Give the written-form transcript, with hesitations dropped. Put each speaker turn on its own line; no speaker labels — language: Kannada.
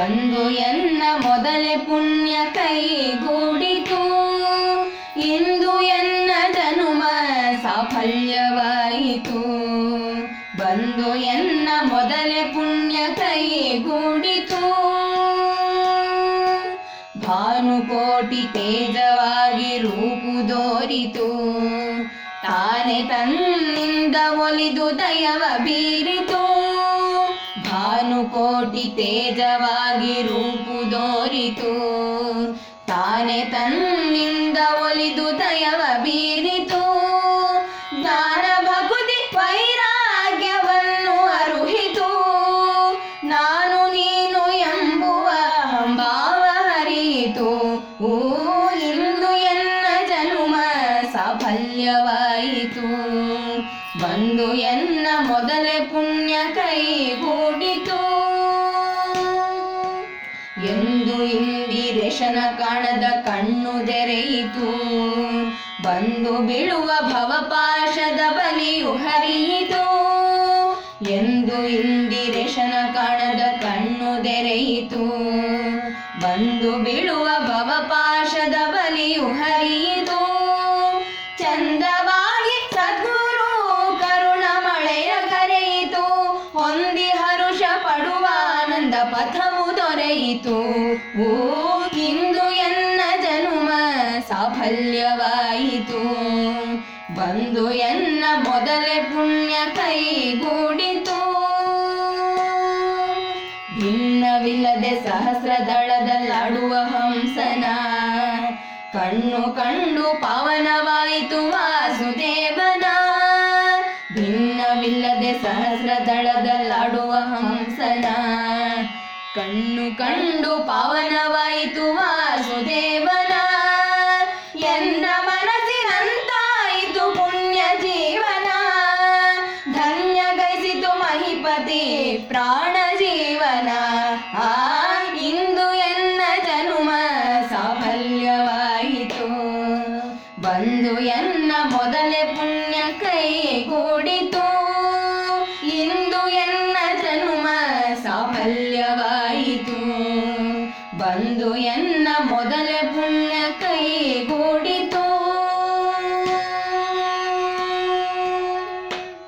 ಬಂದು ಎನ್ನ ಮೊದಲೇ ಪುಣ್ಯ ಕೈಗೂಡಿತು. ಇಂದು ಎನ್ನ ಜನುಮ ಸಾಫಲ್ಯವಾಯಿತು. ಬಂದು ಎನ್ನ ಮೊದಲೇ ಪುಣ್ಯ ಕೈಗೂಡಿತು. ಭಾನುಕೋಟಿ ತೇಜವಾಗಿ ರೂಪುದೋರಿತು. ತಾನೆ ತನ್ನಿಂದ ಒಲಿದು ದಯವ ಬೀರಿತು. ಭಾನುಕೋಟಿ ತೇಜವಾಗಿ ರೂಪುದೋರಿತು. ತಾನೆ ತನ್ನಿಂದ ಒಲಿದು ದಯವ ಬೀರಿತು. ಜ್ಞಾನ ಭಕ್ತಿ ವೈರಾಗ್ಯವನ್ನು ಅರುಹಿತು. ನಾನು ನೀನು ಎಂಬುವ ಭಾವ ಹರಿಯಿತು. ಇಂದು ಎನ್ನ ಜನುಮ ಸಾಫಲ್ಯವಾಯಿತು. ಬಂದು ಎನ್ನ ಮೊದಲೇ ಪುಣ್ಯ ಕೈಗೂಡಿತು. ಎಂದು ಇಂದಿರೇಶನ ಕಾಣದ ಕಣ್ಣು ತೆರೆಯಿತು. ಬಂದು ಬೀಳುವ ಭವಪಾಶದ ಬಲಿಯು ಹರಿಯಿತು. ಎಂದು ಇಂದಿರೇಶನ ಕಾಣದ ಕಣ್ಣು ತೆರೆಯಿತು. ಬಂದು ಬೀಳುವ ಭವಪಾಶದ ಬಲಿಯು ಹರಿಯಿತು. ಚಂದವಾಗಿ ಸದ್ಗುರು ಕರುಣ ಮಳೆಯ ಕರೆಯಿತು. ಹೊಂದಿ ಹರುಷ ಪಡುವ ಆನಂದ ಪಥವು ದೊರೆಯಿತು. ಇಂದು ಎನ್ನ ಜನುಮ ಸಾಫಲ್ಯವಾಯಿತು. ಬಂದು ಎನ್ನ ಮೊದಲೇ ಪುಣ್ಯ ಕೈಗೂಡಿತು. ಭಿನ್ನವಿಲ್ಲದೆ ಸಹಸ್ರದಳದಲ್ಲಾಡುವ ಹಂಸನ ಕಣ್ಣು ಕಂಡು ಪಾವನವಾಯಿತು ವಾಸುದೇವನ. ಭಿನ್ನವಿಲ್ಲದೆ ಸಹಸ್ರದಳದಲ್ಲಾಡುವ ಹಂಸನ ಕಣ್ಣು ಕಂಡು ಪಾವನವಾಯಿತು ವಾಸುದೇವನ. ಎನ್ನ ಮನಸ್ಸಿನಂತಾಯಿತು ಪುಣ್ಯ ಜೀವನ. ಧನ್ಯಗೈಸಿತು ಮಹಿಪತಿ ಪ್ರಾಣ ಜೀವನ. ಇಂದು ಎನ್ನ ಜನುಮ ಸಾಫಲ್ಯವಾಯಿತು. ಬಂದು ಎನ್ನ ಮೊದಲೇ ಪುಣ್ಯ ಕೈಗೂಡಿತು. ಇಂದು ಎನ್ನ ಜನುಮ ಸಾಫಲ್ಯವಾಯಿತು. ಬಂದು ಎನ್ನ